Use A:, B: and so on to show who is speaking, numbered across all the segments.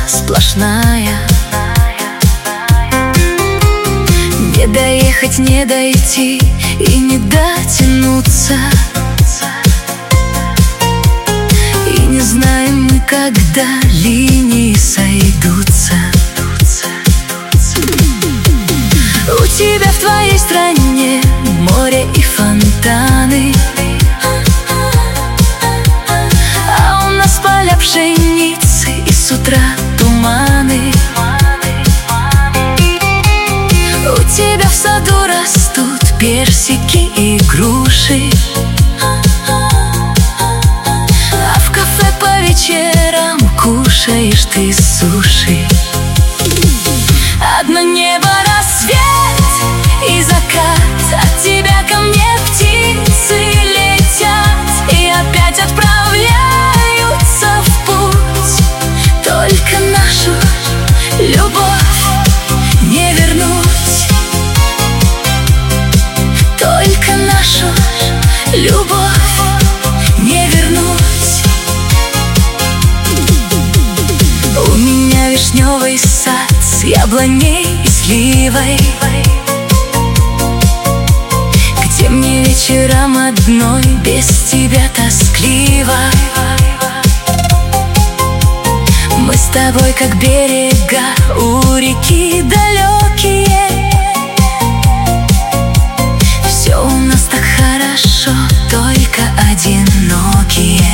A: сплошная. Не доехать, не дойти и не дотянуться. И не знаем мы, когда линии сойдутся. У тебя в твоей стране море и фонтаны, а у нас поля пшеницы и с утра туманы. У тебя в саду растут персики и груши, а в кафе по вечерам кушаешь ты суши. Одно небо, рассвет и закат, от тебя ко мне птицы летят и опять отправляются в путь. Только нашу любовь не вернуть, только нашу любовь не вернуть. У меня вишневый сад с яблоней и сливой, где мне вечером одной без тебя тоскливо. Мы с тобой как берега у реки далекие. Все у нас так хорошо, только одинокие.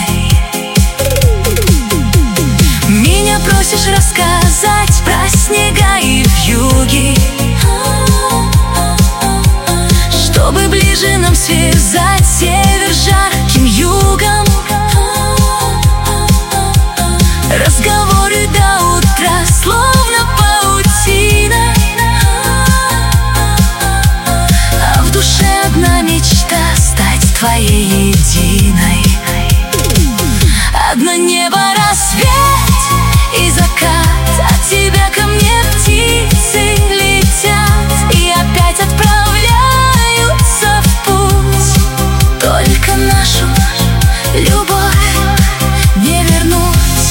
A: Меня просишь рассказать про снега и вьюги, чтобы ближе нам связать север с жарким югом. Разговоры до утра, словно паутина, а в душе одна мечта — стать твоей единой. Одно небо, рассвет и закат, от тебя ко мне птицы летят и опять отправляются в путь. Только нашу любовь не вернуть.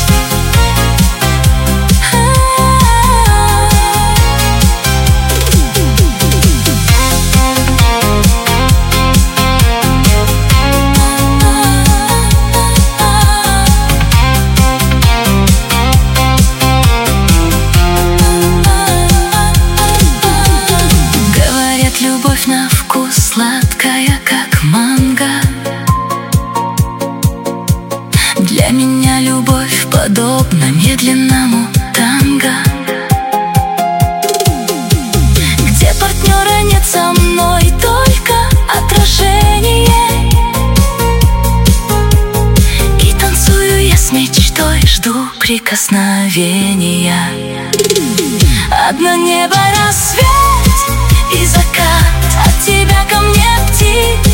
A: Любовь на вкус сладкая, как манго. Для меня любовь подобна медленному танго, где партнера нет со мной, только отражение. И танцую я с мечтой, жду прикосновения. Одно небо, рассвет и закат, от тебя ко мне птицы